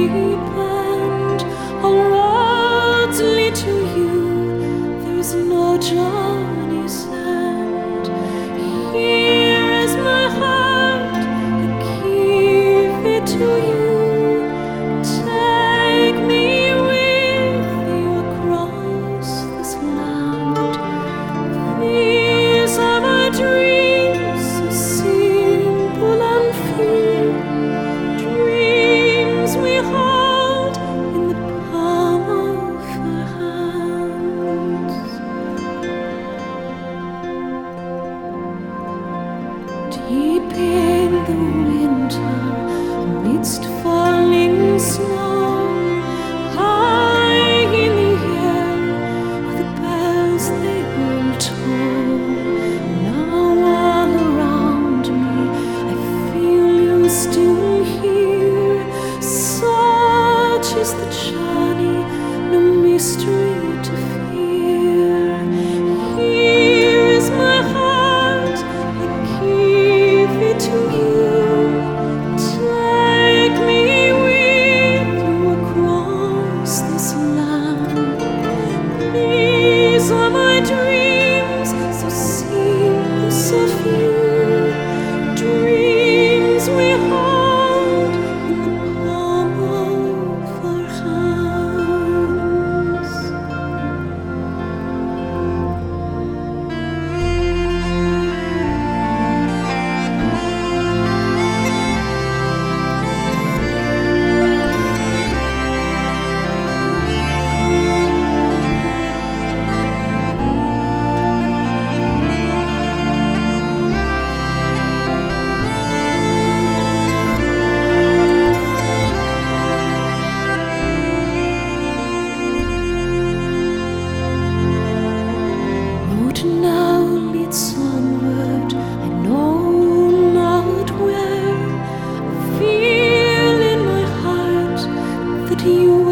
and all roads lead to you. There's no journey's end. Here is my heart, I give it to you. Take me with you across this land. These are my dreams, so simple and free. Dreams we hold in the palm of our hands. Deep in the winter, amidst falling snow, high in the air, the bells they will toll. Now all around me, I feel you still here. Such is the journey, no mystery to fear. Here is my heart, I give it to you. Take me with you across this land. These are my dreams, so simple, so few. Dreams we hold in the palm of our hands. Road now leads onward, I know not where. I feel in my heart that you